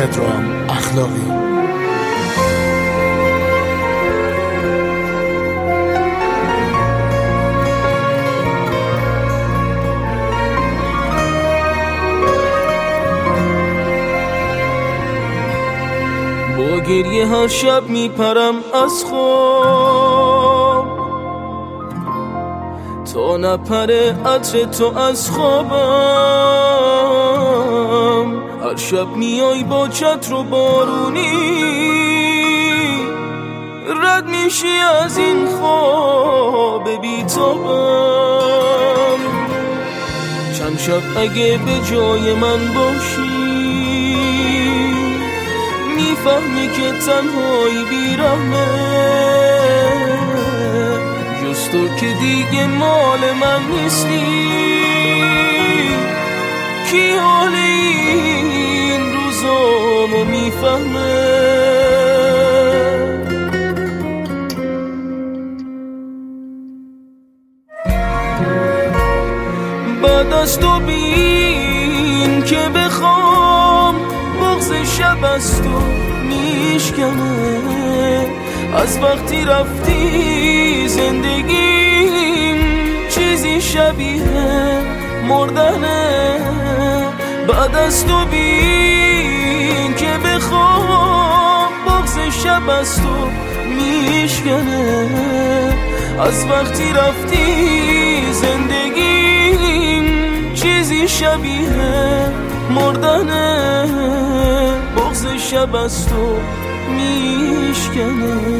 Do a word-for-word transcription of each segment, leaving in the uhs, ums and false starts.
پدرام اخلاقی. با گریه هر شب میپرم از خواب تا نپره عطر تو از خوابم. هر شب میای با چتر و بارونی رد میشی از این خواب بیتابم. چند شب اگه به جای من باشی میفهمی که تنهایی بیرحمه، جز تو که دیگه مال من نیستی. کی حال این روزامو میفهمه؟ بعد از تو بین که بخوام بغض شب از تو میشکنه. از وقتی رفتی زندگیم چیزی شبیه مردنه. بعد از تو بین که بخوام بغض شب از تو میشکنه. از وقتی رفتی زندگیم چیزی شبیه مردنه. بغض شب از تو میشکنه.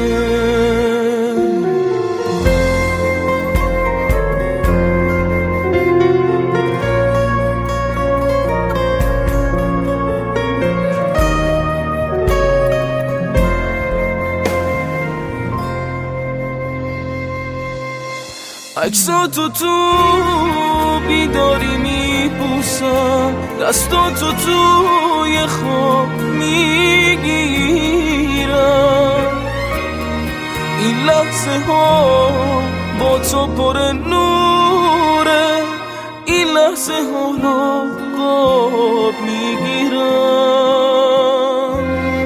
عکساتو تو بیداری میبوسم، دستاتو توی خواب میگیرم. این لحظه ها با تو پر نوره، این لحظه ها رو خواب میگیرم.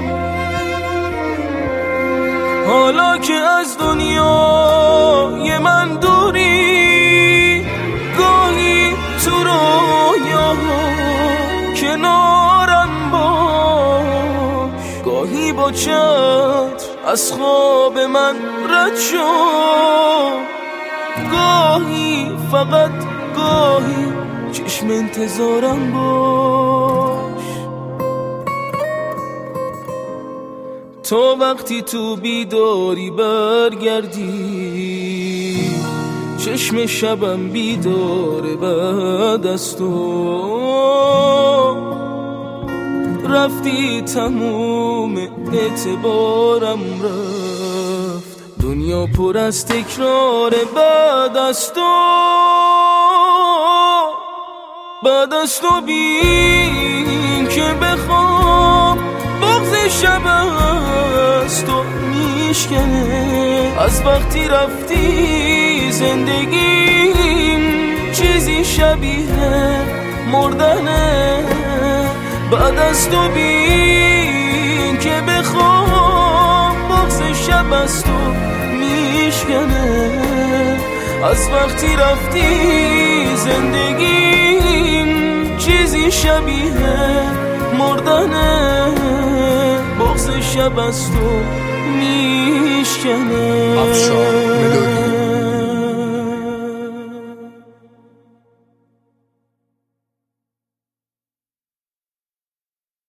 حالا که از دنیای من دوری، گاهی تو رویاها کنارم باش. گاهی با چتر از خواب من رد شو، گاهی فقط گاهی چشم انتظارم باش. تا وقتی تو بیداری برگردی، چشم شبم بیداره. بعد از تو رفتی تموم اعتبارم رفت. دنیا پر از تکرار. بعد از تو بعد از تو بین که بخوام بغض شب از تو میشکنه. از وقتی رفتی زندگیم چیزی شبیه مردنه. بعد از تو بین که بخوام بغض شب از تو میشکنه. از وقتی رفتی زندگیم چیزی شبیه مردنه. بغض شب از تو میشکنه. افشار ملودی.